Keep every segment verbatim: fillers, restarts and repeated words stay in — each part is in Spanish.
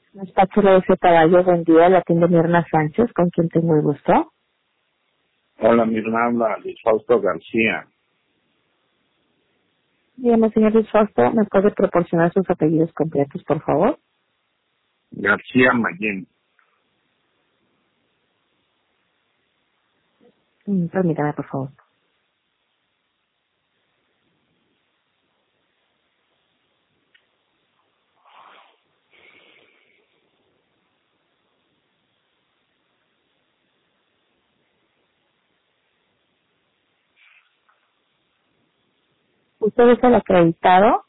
Despacho de ese caballo, buen día, la tienda Mirna Sánchez, con quien tengo el gusto. Hola, Mirna, habla Luis Fausto García. Dígame, señor Luis Fausto, ¿me puede proporcionar sus apellidos completos, por favor? García Mayén. Mm, Permítame, por favor. ¿Usted es el acreditado?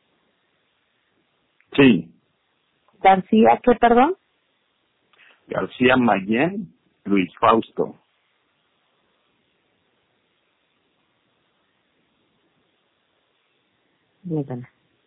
Sí, García, ¿qué, perdón? García Mayén, Luis Fausto. Permítame.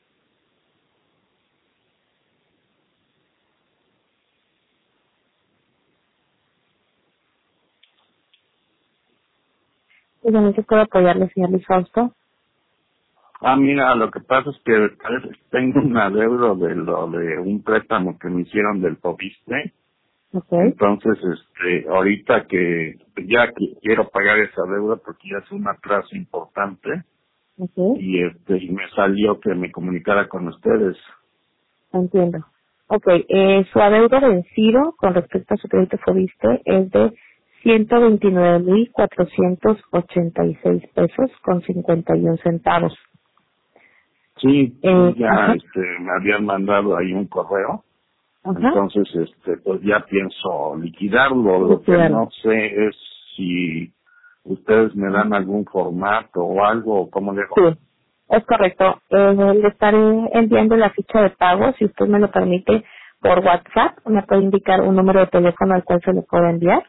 Dígame, ¿qué puedo apoyarle, señor Luis Fausto? Ah, mira, lo que pasa es que parece que tengo un adeudo de lo de un préstamo que me hicieron del Fobiste. Ok, Entonces, este, ahorita que ya que quiero pagar esa deuda porque ya es un atraso importante ok, y este y me salió que me comunicara con ustedes. entiendo. Ok, eh, su adeudo vencido con respecto a su crédito Fobiste es de ciento veintinueve mil cuatrocientos ochenta y seis pesos con cincuenta y un centavos. Sí, sí, Eh, ya ajá, este, me habían mandado ahí un correo. ajá, Entonces, este, pues ya pienso liquidarlo. Lo que liquidarlo. no sé es si ustedes me dan algún formato o algo, o cómo le hago. Sí, es correcto. Eh, le estaré enviando la ficha de pago, si usted me lo permite, por WhatsApp. Me puede indicar un número de teléfono al cual se le puede enviar.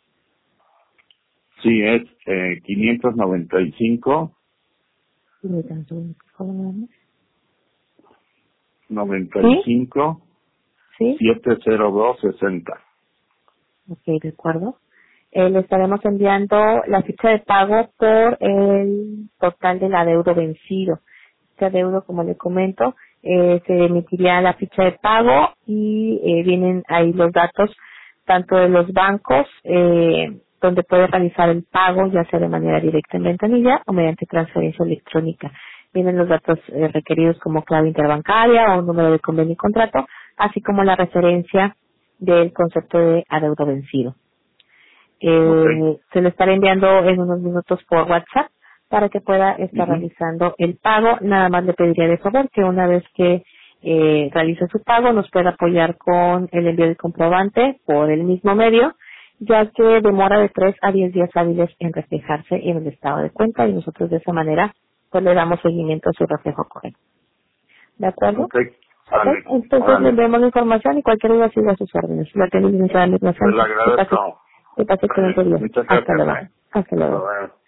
Sí, es eh, quinientos noventa y cinco, Permítame un segundo, por favor, nada más. noventa y Sí, cinco, sí, setecientos dos, sesenta. ok, de acuerdo. Eh, le estaremos enviando la ficha de pago por el total del adeudo vencido. Este adeudo, como le comento, eh, se emitiría la ficha de pago y eh, vienen ahí los datos tanto de los bancos eh, donde puede realizar el pago, ya sea de manera directa en ventanilla o mediante transferencia electrónica. Vienen los datos eh, requeridos como clave interbancaria o un número de convenio y contrato, así como la referencia del concepto de adeudo vencido. Ok. Eh, se lo estaré enviando en unos minutos por WhatsApp para que pueda estar Ujú. realizando el pago. Nada más le pediría de favor que una vez que eh, realice su pago nos pueda apoyar con el envío del comprobante por el mismo medio, ya que demora de tres a diez días hábiles en reflejarse en el estado de cuenta y nosotros de esa manera pues le damos seguimiento a su reflejo correcto. ¿De acuerdo? Ok, Ok, sale, entonces le órale. enviamos la información y cualquier duda siga a sus órdenes. La tenemos licenciada Mirna Pues le Sánchez. Que pase, agradezco. que pase Sale. excelente día. Muchas Hasta gracias, luego. ¿eh? Hasta Hasta luego. luego.